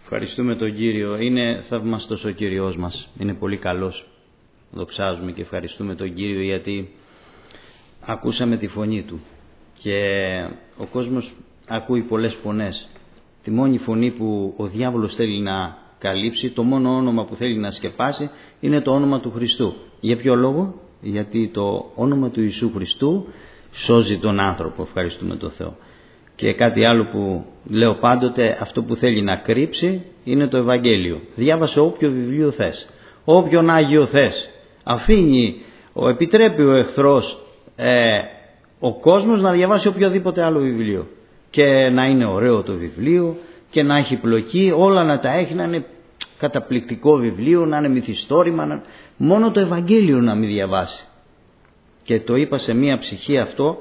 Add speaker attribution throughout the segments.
Speaker 1: Ευχαριστούμε τον Κύριο. Είναι θαυμαστός ο Κύριος μας. Είναι πολύ καλός. Δοξάζουμε και ευχαριστούμε τον Κύριο γιατί ακούσαμε τη φωνή Του. Και ο κόσμος ακούει πολλές φωνές. Τη μόνη φωνή που ο διάβολος θέλει να καλύψει, το μόνο όνομα που θέλει να σκεπάσει είναι το όνομα του Χριστού. Για ποιο λόγο? Γιατί το όνομα του Ιησού Χριστού σώζει τον άνθρωπο. Ευχαριστούμε τον Θεό. Και κάτι άλλο που λέω πάντοτε, αυτό που θέλει να κρύψει είναι το Ευαγγέλιο. Διάβασε όποιο βιβλίο θες, όποιον Άγιο θες. Επιτρέπει ο εχθρός ο κόσμος να διαβάσει οποιοδήποτε άλλο βιβλίο. Και να είναι ωραίο το βιβλίο και να έχει πλοκή, όλα να τα έχει, να είναι καταπληκτικό βιβλίο, να είναι μυθιστόρημα, μόνο το Ευαγγέλιο να μην διαβάσει. Και το είπα σε μία ψυχή αυτό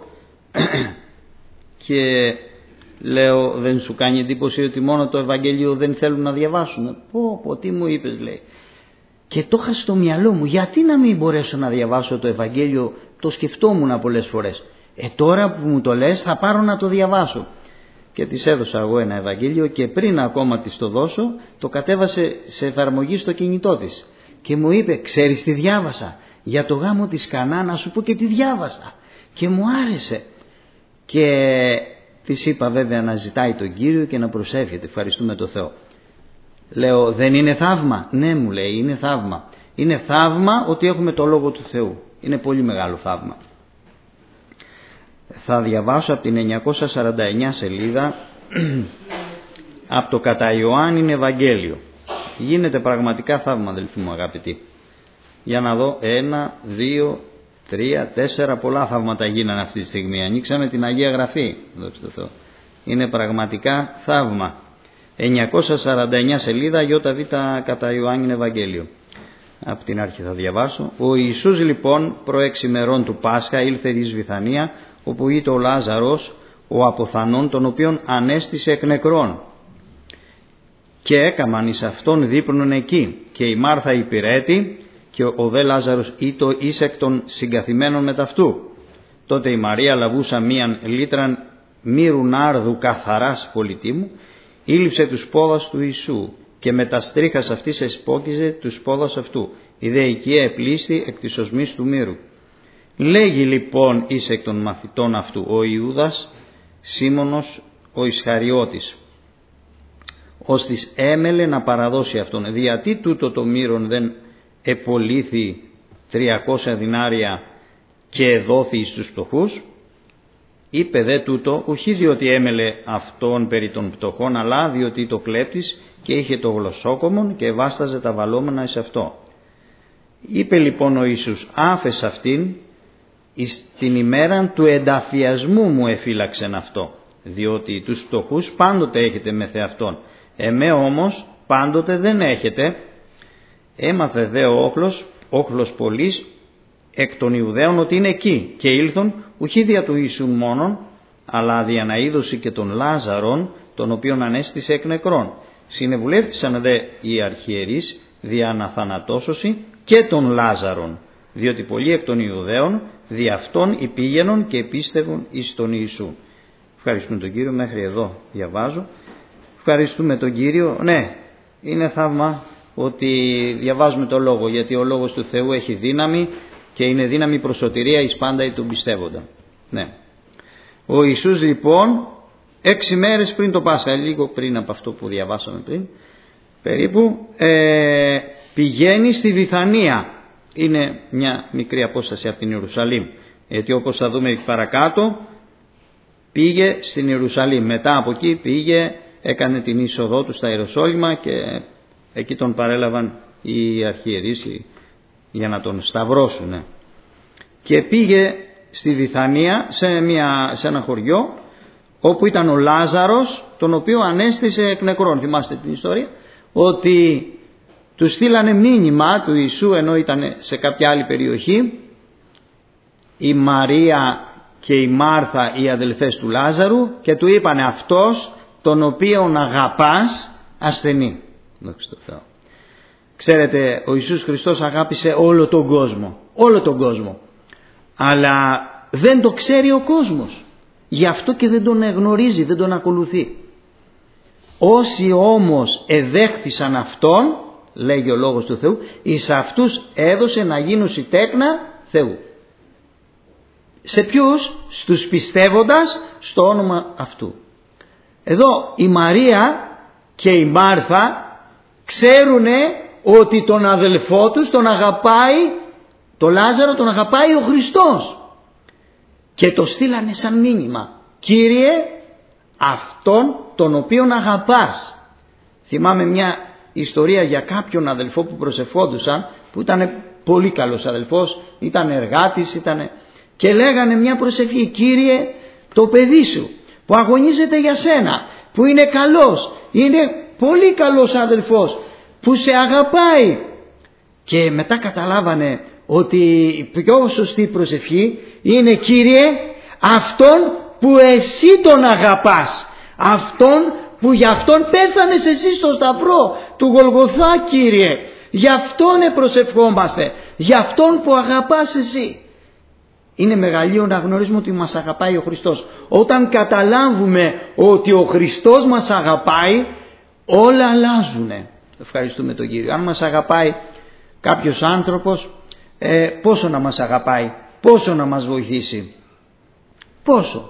Speaker 1: και λέω, δεν σου κάνει εντύπωση ότι μόνο το Ευαγγέλιο δεν θέλουν να διαβάσουν? Πω, τι μου είπες, λέει. Και το είχα στο μυαλό μου, γιατί να μην μπορέσω να διαβάσω το Ευαγγέλιο? Το σκεφτόμουν πολλές φορές. Τώρα που μου το λες θα πάρω να το διαβάσω. Και της έδωσα εγώ ένα Ευαγγέλιο και πριν ακόμα της το δώσω, το κατέβασε σε εφαρμογή στο κινητό της. Και μου είπε, ξέρεις τι διάβασα? Για το γάμο της Κανά, να σου πω και τι διάβασα. Και μου άρεσε. Και της είπα βέβαια να ζητάει τον Κύριο και να προσεύχεται. Ευχαριστούμε τον Θεό. Λέω, δεν είναι θαύμα? Ναι, μου λέει, είναι θαύμα. Είναι θαύμα ότι έχουμε το Λόγο του Θεού. Είναι πολύ μεγάλο θαύμα. Θα διαβάσω από την 949 σελίδα από το κατά Ιωάννην Ευαγγέλιο. Γίνεται πραγματικά θαύμα, αδελφοί μου αγαπητοί. Για να δω, 1, 2, 3, 4, πολλά θαύματα γίνανε αυτή τη στιγμή. Ανοίξαμε την Αγία Γραφή. Είναι πραγματικά θαύμα. 949 σελίδα ΙΒ κατά Ιωάννην Ευαγγέλιο. Από την αρχή θα διαβάσω. Ο Ιησούς λοιπόν προ 6 ημερών του Πάσχα ήλθε εις Βηθανία, όπου ήτο ο Λάζαρος, ο αποθανών, τον οποίον ανέστησε εκ νεκρών. Και έκαμαν εις αυτόν δείπνον εκεί. Και η Μάρθα υπηρέτη, και ο δε Λάζαρος ήτο εις εκ των συγκαθημένων μετ' αυτού. Τότε η Μαρία λαβούσα μίαν λίτραν μύρου νάρδου καθαράς πολυτίμου, ήλυψε τους πόδας του Ιησού και με τα στρίχας αυτής εσπόκιζε τους πόδας αυτού. Η δε οικία επλήστη εκ της οσμής του μύρου. Λέγει λοιπόν εις εκ των μαθητών αυτού ο Ιούδας Σίμωνος ο Ισχαριώτης, ώστις έμελε να παραδώσει αυτόν. Γιατί τούτο το μύρον δεν επολύθη 300 δινάρια και δόθη εις τους φτωχούς? Είπε δε τούτο, ουχή διότι έμελε αυτόν περί των πτωχών, αλλά διότι το κλέπτης και είχε το γλωσσόκομον και βάσταζε τα βαλόμενα εις αυτό. Είπε λοιπόν ο Ιησούς, άφες αυτήν, εις την ημέραν του ενταφιασμού μου εφύλαξεν αυτό, διότι τους φτωχούς πάντοτε έχετε με θεαυτόν, εμέ όμως πάντοτε δεν έχετε. Έμαθε δε ο όχλος πολλής εκ των Ιουδαίων ότι είναι εκεί, και ήλθον ουχή δια του Ιησού μόνον, αλλά δια να είδωση και των Λάζαρων, τον οποίον ανέστησε εκ νεκρών. Συνεβουλεύτησαν δε οι αρχιερείς δια να θανατώσωση και των Λάζαρων, διότι πολλοί εκ των Ιουδαίων δι' αυτόν υπήγαινον και πίστευον εις τον Ιησού. Ευχαριστούμε τον Κύριο, μέχρι εδώ διαβάζω. Ευχαριστούμε τον Κύριο. Ναι, είναι θαύμα ότι διαβάζουμε το Λόγο, γιατί ο Λόγος του Θεού έχει δύναμη και είναι δύναμη προς σωτηρία εις πάντα τον πιστεύοντα. Ναι. Ο Ιησούς λοιπόν 6 μέρες πριν το Πάσχα, λίγο πριν από αυτό που διαβάσαμε πριν περίπου, πηγαίνει στη Βηθανία. Είναι μια μικρή απόσταση από την Ιερουσαλήμ, γιατί όπως θα δούμε παρακάτω πήγε στην Ιερουσαλήμ, μετά από εκεί έκανε την είσοδό του στα Ιεροσόλυμα και εκεί τον παρέλαβαν οι αρχιερείς για να τον σταυρώσουν. Και πήγε στη Βηθανία σε ένα χωριό όπου ήταν ο Λάζαρος, τον οποίο ανέστησε εκ νεκρών. Θυμάστε την ιστορία, ότι του στείλανε μήνυμα του Ιησού ενώ ήταν σε κάποια άλλη περιοχή, η Μαρία και η Μάρθα, οι αδελφές του Λάζαρου, και του είπανε αυτός τον οποίον αγαπάς ασθενεί. Ξέρετε, ο Ιησούς Χριστός αγάπησε όλο τον κόσμο, αλλά δεν το ξέρει ο κόσμος, γι' αυτό και δεν τον γνωρίζει, δεν τον ακολουθεί. Όσοι όμως εδέχθησαν Αυτόν, λέγει ο Λόγος του Θεού, εις αυτούς έδωσε να γίνουσι τέκνα Θεού. Σε ποιους? Στους πιστεύοντας στο όνομα Αυτού. Εδώ η Μαρία και η Μάρθα ξέρουνε ότι τον αδελφό τους τον αγαπάει, τον Λάζαρο τον αγαπάει ο Χριστός. Και το στείλανε σαν μήνυμα. Κύριε, αυτόν τον οποίον αγαπάς. Θυμάμαι μια ιστορία για κάποιον αδελφό που προσευχόντουσαν, που ήταν πολύ καλός αδελφός, ήταν εργάτης, και λέγανε μια προσευχή: Κύριε, το παιδί σου που αγωνίζεται για σένα, που είναι καλός, είναι πολύ καλός αδελφός, που σε αγαπάει. Και μετά καταλάβανε ότι η πιο σωστή προσευχή είναι: Κύριε, αυτόν που εσύ τον αγαπάς, αυτόν που για αυτόν πέθανες εσύ στο σταυρό του Γολγοθά, Κύριε, γι' αυτόν προσευχόμαστε, γι' αυτόν που αγαπάς εσύ. Είναι μεγαλείο να γνωρίζουμε ότι μας αγαπάει ο Χριστός. Όταν καταλάβουμε ότι ο Χριστός μας αγαπάει, όλα αλλάζουνε. Ευχαριστούμε τον Κύριο. Αν μας αγαπάει κάποιος άνθρωπος, πόσο να μας αγαπάει, πόσο να μας βοηθήσει, πόσο.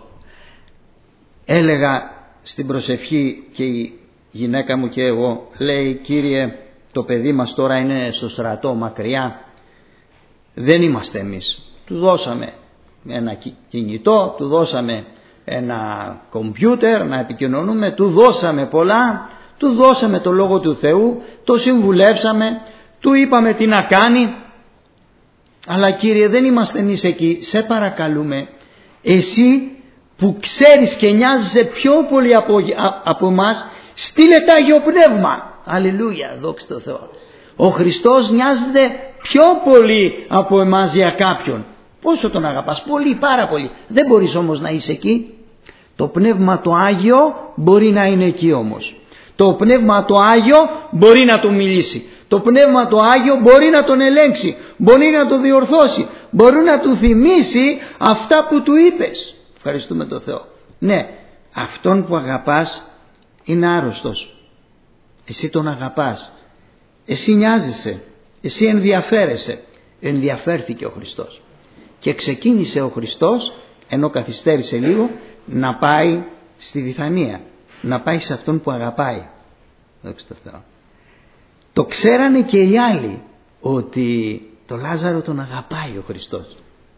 Speaker 1: Έλεγα στην προσευχή και η γυναίκα μου και εγώ, λέει: Κύριε, το παιδί μας τώρα είναι στο στρατό μακριά, δεν είμαστε εμείς. Του δώσαμε ένα κινητό, του δώσαμε ένα κομπιούτερ να επικοινωνούμε, του δώσαμε πολλά, του δώσαμε το Λόγο του Θεού, το συμβουλεύσαμε, του είπαμε τι να κάνει. Αλλά Κύριε, δεν είμαστε εμείς εκεί, σε παρακαλούμε, εσύ που ξέρεις και νοιάζεσαι πιο πολύ από εμάς, στείλε το Άγιο Πνεύμα. Αλληλούια, δόξα τω Θεώ. Ο Χριστός νοιάζεται πιο πολύ από εμάς για κάποιον. Πόσο τον αγαπάς? Πολύ, πάρα πολύ. Δεν μπορείς όμως να είσαι εκεί. Το Πνεύμα το Άγιο μπορεί να είναι εκεί όμως. Το Πνεύμα το Άγιο μπορεί να τον μιλήσει. Το Πνεύμα το Άγιο μπορεί να τον ελέγξει, μπορεί να τον διορθώσει, μπορεί να του θυμίσει αυτά που του είπες. Ευχαριστούμε τον Θεό. Ναι, αυτόν που αγαπάς είναι άρρωστος. Εσύ τον αγαπάς. Εσύ νοιάζεσαι. Εσύ ενδιαφέρεσαι. Ενδιαφέρθηκε ο Χριστός. Και ξεκίνησε ο Χριστός, ενώ καθυστέρησε λίγο, να πάει στη Βιθανία. Να πάει σε αυτόν που αγαπάει. Δόξα τω Θεώ. Το ξέρανε και οι άλλοι ότι το Λάζαρο τον αγαπάει ο Χριστός.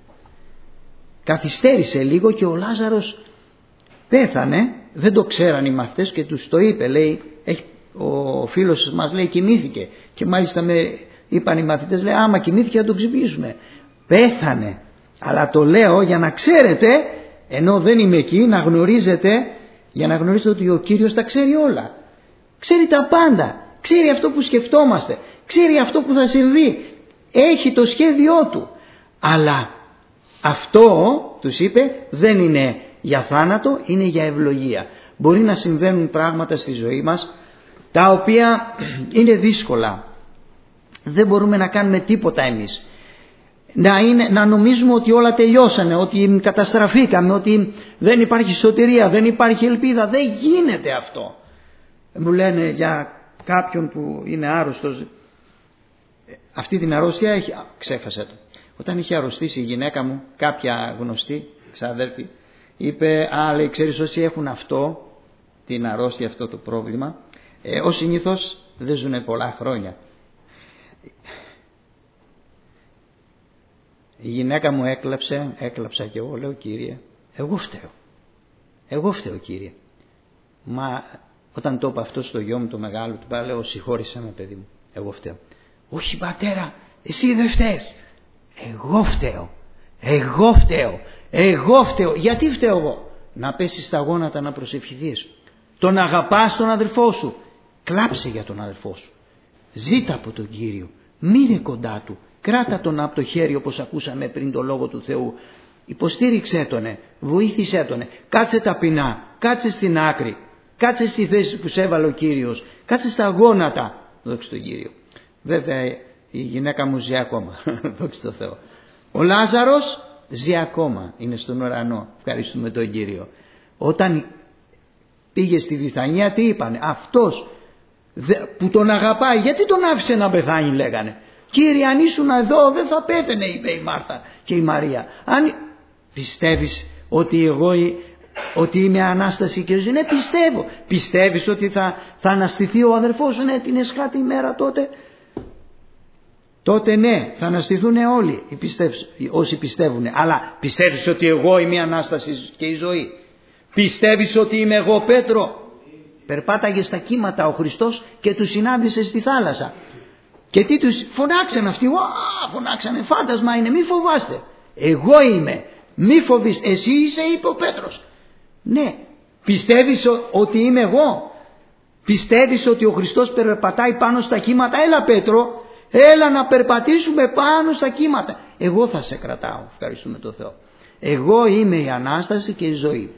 Speaker 1: Καθυστέρησε λίγο και ο Λάζαρος πέθανε. Δεν το ξέραν οι μαθητές και τους το είπε. Λέει, ο φίλος μας λέει κοιμήθηκε. Και μάλιστα είπαν οι μαθητές, λέει, άμα κοιμήθηκε να τον ξυπνήσουμε. Πέθανε. Αλλά το λέω για να ξέρετε, ενώ δεν είμαι εκεί, να γνωρίζετε, για να γνωρίζετε ότι ο Κύριος τα ξέρει όλα. Ξέρει τα πάντα. Ξέρει αυτό που σκεφτόμαστε. Ξέρει αυτό που θα συμβεί. Έχει το σχέδιό του. Αλλά αυτό, τους είπε, δεν είναι για θάνατο, είναι για ευλογία. Μπορεί να συμβαίνουν πράγματα στη ζωή μας τα οποία είναι δύσκολα. Δεν μπορούμε να κάνουμε τίποτα εμείς. Να νομίζουμε ότι όλα τελειώσανε, ότι καταστραφήκαμε, ότι δεν υπάρχει σωτηρία, δεν υπάρχει ελπίδα. Δεν γίνεται αυτό. Μου λένε για κάποιον που είναι άρρωστος, αυτή την αρρώστια έχει, ξέχασα το. Όταν είχε αρρωστήσει η γυναίκα μου, κάποια γνωστή ξαδέρφη, είπε, λέει, ξέρεις, όσοι έχουν αυτό, την αρρώστια, αυτό το πρόβλημα, ως συνήθως δεν ζουν πολλά χρόνια. Η γυναίκα μου έκλαψα και εγώ, λέω, Κύριε, εγώ φταίω Κύριε. Μα όταν το είπα αυτό στο γιο μου το μεγάλο, του είπα, λέω, συγχώρησέ με παιδί μου, εγώ φταίω. Όχι πατέρα, εσύ δεν φταίς. Εγώ φταίω. Γιατί φταίω εγώ? Να πέσεις στα γόνατα να προσευχηθείς. Τον αγαπάς τον αδελφό σου, κλάψε για τον αδελφό σου. Ζήτα από τον Κύριο, μείνε κοντά του, κράτα τον από το χέρι όπως ακούσαμε πριν το Λόγο του Θεού. Υποστήριξέ τονε, βοήθησέ τονε, κάτσε ταπεινά, κάτσε στην άκρη, κάτσε στη θέση που σε έβαλε ο Κύριος, κάτσε στα γόνατα, δόξα τω Κύριο. Βέβαια η γυναίκα μου ζει ακόμα, δόξα τω Θεώ. Ο Λάζαρος ζει ακόμα, είναι στον ουρανό, ευχαριστούμε τον Κύριο. Όταν
Speaker 2: πήγε στη Βιθανία, τι είπανε? Αυτός που τον αγαπάει, γιατί τον άφησε να πεθάνει, λέγανε. Κύριε, αν ήσουν εδώ δεν θα πέθαινε, είπε η Μάρθα και η Μαρία. Αν πιστεύεις ότι είμαι Ανάσταση και ζωή? Ναι, πιστεύω. Πιστεύεις ότι θα αναστηθεί ο αδερφός σου? Ναι, την εσχάτη ημέρα τότε. Τότε ναι, θα αναστηθούν όλοι όσοι πιστεύουν. Αλλά πιστεύεις ότι εγώ είμαι η Ανάσταση και η ζωή? Πιστεύεις ότι είμαι εγώ, Πέτρο? Περπάταγε στα κύματα ο Χριστός και τους συνάντησε στη θάλασσα. Και τι τους φωνάξαν αυτοί? Φωνάξανε, φάντασμα είναι, μη φοβάστε. Εγώ είμαι, μη φοβήστε. Εσύ είσαι, είπε ο Πέτρος. Ναι, πιστεύεις ότι είμαι εγώ? Πιστεύεις ότι ο Χριστός περπατάει πάνω στα κύματα? Έλα Πέτρο, έλα να περπατήσουμε πάνω στα κύματα. Εγώ θα σε κρατάω, ευχαριστούμε τον Θεό. Εγώ είμαι η Ανάσταση και η ζωή.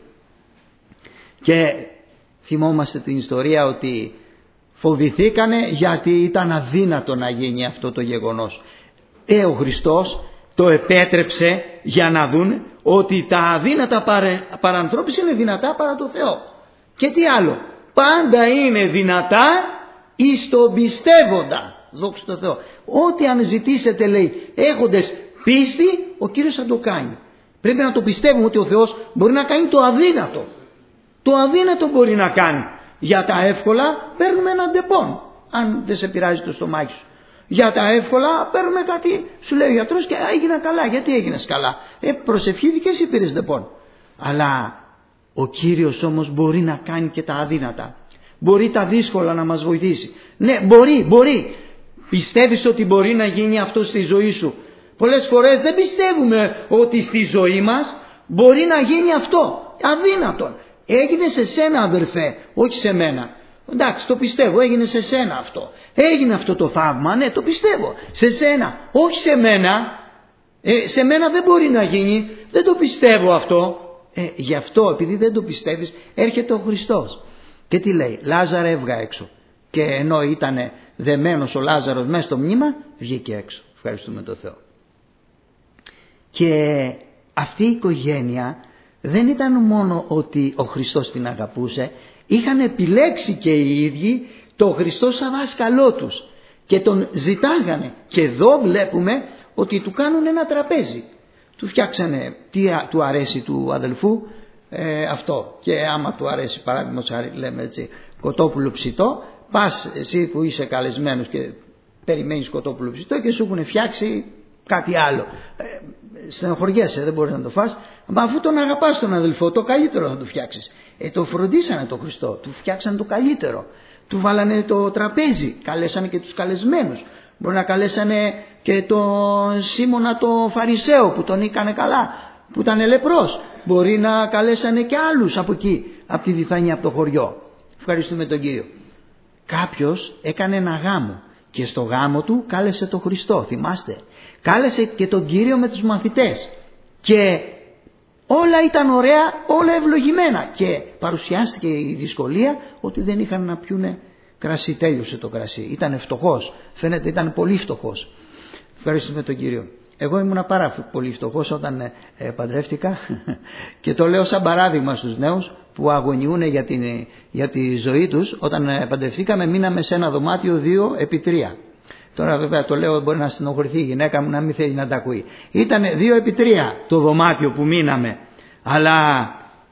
Speaker 2: Και θυμόμαστε την ιστορία ότι φοβηθήκανε γιατί ήταν αδύνατο να γίνει αυτό το γεγονός. Ο Χριστός το επέτρεψε για να δουν ότι τα αδύνατα παρανθρώπης είναι δυνατά παρά το Θεό. Και τι άλλο? Πάντα είναι δυνατά εις τον πιστεύοντα. Δόξα τω Θεώ. Ό,τι αν ζητήσετε, λέει, έχοντες πίστη, ο Κύριος θα το κάνει. Πρέπει να το πιστεύουμε ότι ο Θεός μπορεί να κάνει το αδύνατο. Το αδύνατο μπορεί να κάνει. Για τα εύκολα παίρνουμε έναν ντεπών, αν δεν σε πειράζει το στομάχι σου. Για τα εύκολα παίρνουμε κάτι, σου λέει ο γιατρός, και έγινα καλά. Γιατί έγινες καλά? Προσευχήθηκες ή πήρες ντεπών? Αλλά ο Κύριος όμως μπορεί να κάνει και τα αδύνατα. Μπορεί τα δύσκολα να μας βοηθήσει. Ναι, μπορεί. Πιστεύεις ότι μπορεί να γίνει αυτό στη ζωή σου? Πολλές φορές δεν πιστεύουμε ότι στη ζωή μας μπορεί να γίνει αυτό. Αδύνατον. Έγινε σε σένα, αδερφέ, όχι σε μένα. Εντάξει, το πιστεύω, έγινε σε σένα αυτό. Έγινε αυτό το θαύμα, ναι, το πιστεύω. Σε σένα, όχι σε μένα. Σε μένα δεν μπορεί να γίνει, δεν το πιστεύω αυτό. Γι' αυτό, επειδή δεν το πιστεύεις, έρχεται ο Χριστός. Και τι λέει? Λάζαρε, έβγα έξω. Και ενώ ήταν δεμένος ο Λάζαρος μέσα στο μνήμα, βγήκε έξω. Ευχαριστούμε τον Θεό. Και αυτή η οικογένεια δεν ήταν μόνο ότι ο Χριστός την αγαπούσε, είχαν επιλέξει και οι ίδιοι τον Χριστό σαν δάσκαλό τους και τον ζητάγανε. Και εδώ βλέπουμε ότι του κάνουν ένα τραπέζι. Του φτιάξανε τι του αρέσει του αδελφού, αυτό. Και άμα του αρέσει, παράδειγμα, λέμε έτσι, κοτόπουλο ψητό, πας εσύ που είσαι καλεσμένος και περιμένεις κοτόπουλο ψητό και σου έχουν φτιάξει κάτι άλλο. Στενοχωριέσαι, δεν μπορεί να το φας. Μα αφού τον αγαπάς τον αδελφό, το καλύτερο θα του φτιάξεις. Το φροντίσανε τον Χριστό, του φτιάξανε το καλύτερο. Του βάλανε το τραπέζι, καλέσανε και τους καλεσμένους. Μπορεί να καλέσανε και τον Σίμωνα το Φαρισαίο που τον είχανε καλά, που ήταν λεπρός. Μπορεί να καλέσανε και άλλους από εκεί, από τη Βιθανία, από το χωριό. Ευχαριστούμε τον Κύριο. Κάποιος έκανε ένα γάμο και στο γάμο του κάλεσε τον Χριστό, θυμάστε. Κάλεσε και τον Κύριο με τους μαθητές και όλα ήταν ωραία, όλα ευλογημένα, και παρουσιάστηκε η δυσκολία ότι δεν είχαν να πιούνε κρασί. Τέλειωσε το κρασί, ήταν φτωχός, φαίνεται ήταν πολύ φτωχός. Ευχαριστούμε τον Κύριο. Εγώ ήμουν πάρα πολύ φτωχός όταν παντρεύτηκα και το λέω σαν παράδειγμα στους νέους που αγωνιούν για τη ζωή τους. Όταν παντρευτήκαμε μείναμε σε ένα δωμάτιο 2x3. Τώρα βέβαια το λέω, μπορεί να στενοχωρηθεί η γυναίκα μου, να μην θέλει να τα ακούει. Ήταν 2x3 το δωμάτιο που μείναμε. Αλλά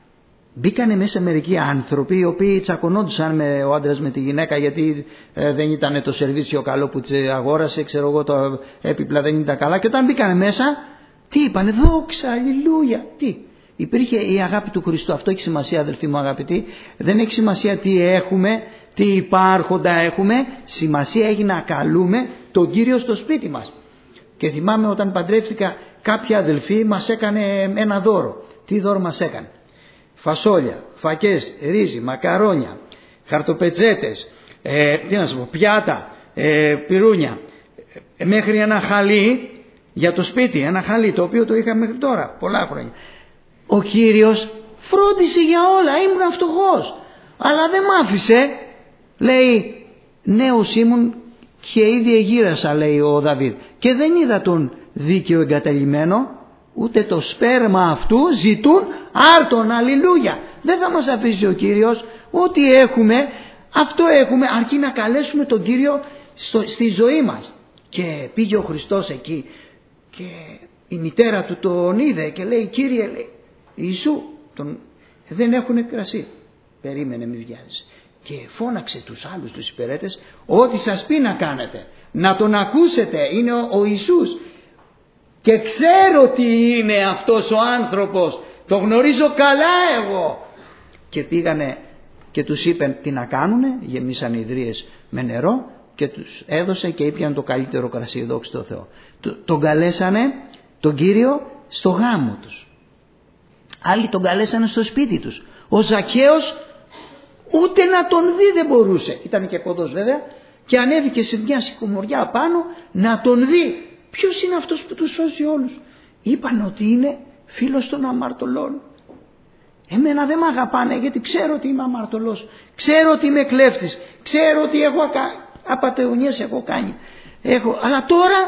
Speaker 2: μπήκανε μέσα μερικοί άνθρωποι οι οποίοι τσακωνόντουσαν ο άντρας με τη γυναίκα, γιατί δεν ήταν το σερβίτσιο καλό που αγόρασε, ξέρω εγώ, το έπιπλα δεν ήταν καλά. Και όταν μπήκανε μέσα, τι είπανε? Δόξα, αλληλούια. Τι? Υπήρχε η αγάπη του Χριστού. Αυτό έχει σημασία, αδελφοί μου αγαπητοί. Δεν έχει σημασία τι έχουμε, τι υπάρχοντα έχουμε. Σημασία έχει να καλούμε τον Κύριο στο σπίτι μας. Και θυμάμαι όταν παντρεύτηκα, κάποια αδελφοί μας έκανε ένα δώρο. Τι δώρο μας έκανε? Φασόλια, φακές, ρύζι, μακαρόνια, χαρτοπετσέτες, τι να σου πω, πιάτα, πυρούνια, μέχρι ένα χαλί για το σπίτι, ένα χαλί το οποίο το είχα μέχρι τώρα, πολλά χρόνια. Ο Κύριος φρόντισε για όλα, ήμουν φτωχός, αλλά δεν μ' άφησε. Λέει, νέος ήμουν και ήδη εγύρασα, λέει ο Δαβίδ, και δεν είδα τον δίκαιο εγκαταλειμμένο, ούτε το σπέρμα αυτού ζητούν άρτον. Αλληλούια. Δεν θα μας αφήσει ο Κύριος ό,τι έχουμε, αυτό έχουμε, αρκεί να καλέσουμε τον Κύριο στη ζωή μας. Και πήγε ο Χριστός εκεί και η μητέρα του τον είδε και λέει, Κύριε, λέει, Ιησού, δεν έχουν κρασί. Περίμενε, μη βιάζεις. Και φώναξε τους άλλους τους υπηρέτες, ό,τι σας πει να κάνετε, να τον ακούσετε, είναι ο Ιησούς. Και ξέρω τι είναι αυτός ο άνθρωπος, το γνωρίζω καλά εγώ. Και πήγανε και τους είπε τι να κάνουνε, γεμίσαν ιδρύες με νερό και τους έδωσε και ήπιαν το καλύτερο κρασί, δόξα τω Θεώ. Τον καλέσανε τον Κύριο στο γάμο τους. Άλλοι τον καλέσανε στο σπίτι τους. Ο Ζακχαίος ούτε να τον δει δεν μπορούσε. Ήταν και κοντός βέβαια και ανέβηκε σε μια συκομοριά πάνω να τον δει. Ποιος είναι αυτός που τους σώζει όλους? Είπαν ότι είναι φίλος των αμαρτωλών. Εμένα δεν με αγαπάνε γιατί ξέρω ότι είμαι αμαρτωλός. Ξέρω ότι είμαι κλέφτης. Ξέρω ότι έχω απατεωνίες έχω κάνει. Αλλά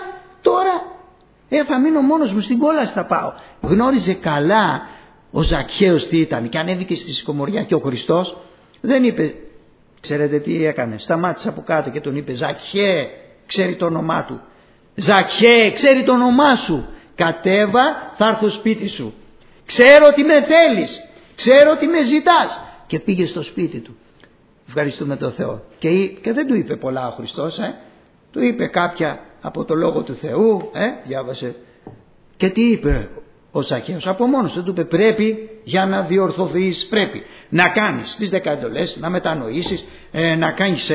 Speaker 2: τώρα θα μείνω μόνος μου, στην κόλαση θα πάω. Γνώριζε καλά ο Ζακχαίος τι ήταν και ανέβηκε στη συκομοριά και ο Χριστός δεν είπε, ξέρετε τι έκανε, σταμάτησε από κάτω και τον είπε, Ζακχαί, ξέρει το όνομά του. Ζακχαί, ξέρει το όνομά σου. Κατέβα, θα έρθω σπίτι σου. Ξέρω ότι με θέλεις. Ξέρω ότι με ζητάς. Και πήγε στο σπίτι του. Ευχαριστούμε τον Θεό. Και δεν του είπε πολλά ο Χριστός. Του είπε κάποια από το Λόγο του Θεού. Διάβασε. Και τι είπε ο Ζακχαίος? Από μόνος του είπε, πρέπει για να διορθωθείς, πρέπει να κάνεις τις 10 εντολές, να μετανοήσεις, να κάνεις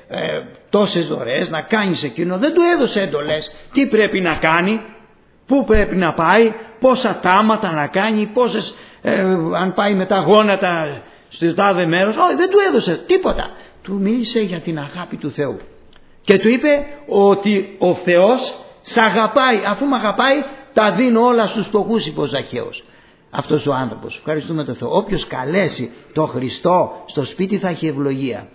Speaker 2: τόσες δωρεές, να κάνεις εκείνο. Δεν του έδωσε εντολές. Τι πρέπει να κάνει, πού πρέπει να πάει, πόσα τάματα να κάνει, πόσες, αν πάει με τα γόνατα στο τάδε μέρος. Όχι, δεν του έδωσε τίποτα. Του μίλησε για την αγάπη του Θεού. Και του είπε ότι ο Θεός σ' αγαπάει. Αφού με αγαπάει, τα δίνω όλα στους φτωχούς, είπε ο Ζακχαίος. Αυτός ο άνθρωπος. Ευχαριστούμε τον Θεό. Όποιος καλέσει τον Χριστό στο σπίτι θα έχει ευλογία.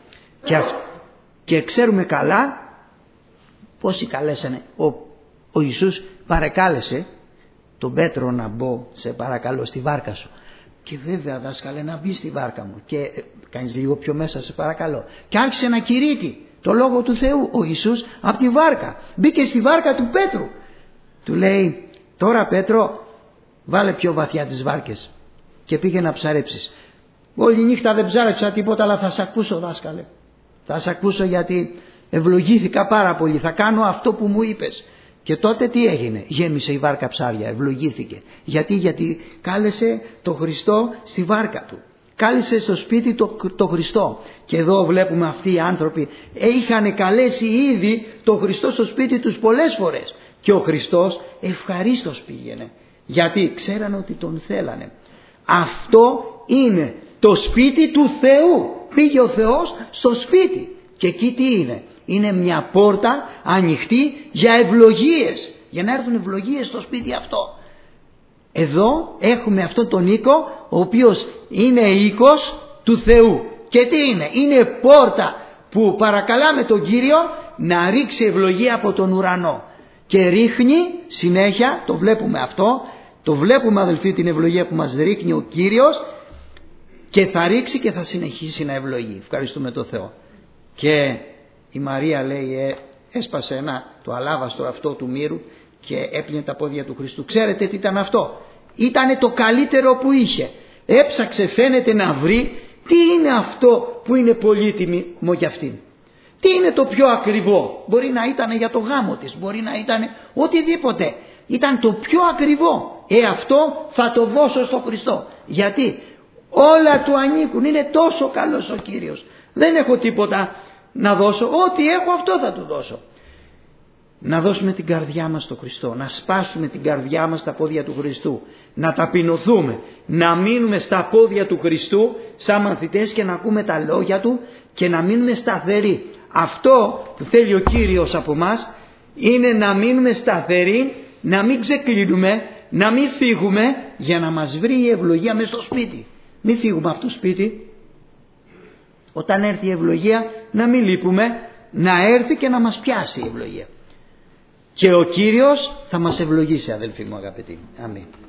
Speaker 2: Και ξέρουμε καλά πόσοι καλέσανε. Ο Ιησούς παρεκάλεσε τον Πέτρο να μπω, σε παρακαλώ, στη βάρκα σου. Και βέβαια, δάσκαλε, να μπει στη βάρκα μου. Και κάνεις λίγο πιο μέσα, σε παρακαλώ. Και άρχισε να κηρύττει το Λόγο του Θεού ο Ιησούς από τη βάρκα. Μπήκε στη βάρκα του Πέτρου. Του λέει, τώρα Πέτρο, βάλε πιο βαθιά τις βάρκες και πήγε να ψαρέψεις. Όλη νύχτα δεν ψάρεψα τίποτα, αλλά θα σε ακούσω, δάσκαλε. Θα σε ακούσω γιατί ευλογήθηκα πάρα πολύ. Θα κάνω αυτό που μου είπες. Και τότε τι έγινε? Γέμισε η βάρκα ψάρια, ευλογήθηκε. Γιατί κάλεσε το Χριστό στη βάρκα του. Κάλεσε στο σπίτι το Χριστό. Και εδώ βλέπουμε αυτοί οι άνθρωποι είχαν καλέσει ήδη το Χριστό στο σπίτι τους πολλές φορές. Και ο Χριστός ευχαρίστως πήγαινε. Γιατί ξέρανε ότι τον θέλανε. Αυτό είναι το σπίτι του Θεού. Πήγε ο Θεός στο σπίτι. Και εκεί τι είναι? Είναι μια πόρτα ανοιχτή για ευλογίες. Για να έρθουν ευλογίες στο σπίτι αυτό. Εδώ έχουμε αυτόν τον οίκο, ο οποίος είναι οίκος του Θεού. Και τι είναι? Είναι πόρτα που παρακαλάμε τον Κύριο να ρίξει ευλογία από τον ουρανό. Και ρίχνει συνέχεια, το βλέπουμε αυτό, το βλέπουμε αδελφοί την ευλογία που μας ρίχνει ο Κύριος, και θα ρίξει και θα συνεχίσει να ευλογεί. Ευχαριστούμε τον Θεό. Και η Μαρία λέει έσπασε το αλάβαστρο αυτό του μύρου και έπλυνε τα πόδια του Χριστού. Ξέρετε τι ήταν αυτό? Ήτανε το καλύτερο που είχε. Έψαξε, φαίνεται, να βρει τι είναι αυτό που είναι πολύτιμο για αυτήν. Τι είναι το πιο ακριβό? Μπορεί να ήταν για το γάμο της, μπορεί να ήταν οτιδήποτε. Ήταν το πιο ακριβό. Αυτό θα το δώσω στο Χριστό. Γιατί όλα του ανήκουν. Είναι τόσο καλός ο Κύριος. Δεν έχω τίποτα να δώσω. Ό,τι έχω αυτό θα του δώσω. Να δώσουμε την καρδιά μας στο Χριστό. Να σπάσουμε την καρδιά μας στα πόδια του Χριστού. Να ταπεινωθούμε. Να μείνουμε στα πόδια του Χριστού σαν μαθητές και να ακούμε τα λόγια του και να μείνουμε σταθεροί. Αυτό που θέλει ο Κύριος από μας είναι να μείνουμε σταθεροί, να μην ξεκλίνουμε, να μην φύγουμε, για να μας βρει η ευλογία μες στο σπίτι. Μην φύγουμε από το σπίτι. Όταν έρθει η ευλογία να μην λείπουμε, να έρθει και να μας πιάσει η ευλογία. Και ο Κύριος θα μας ευλογήσει, αδελφοί μου αγαπητοί. Αμήν.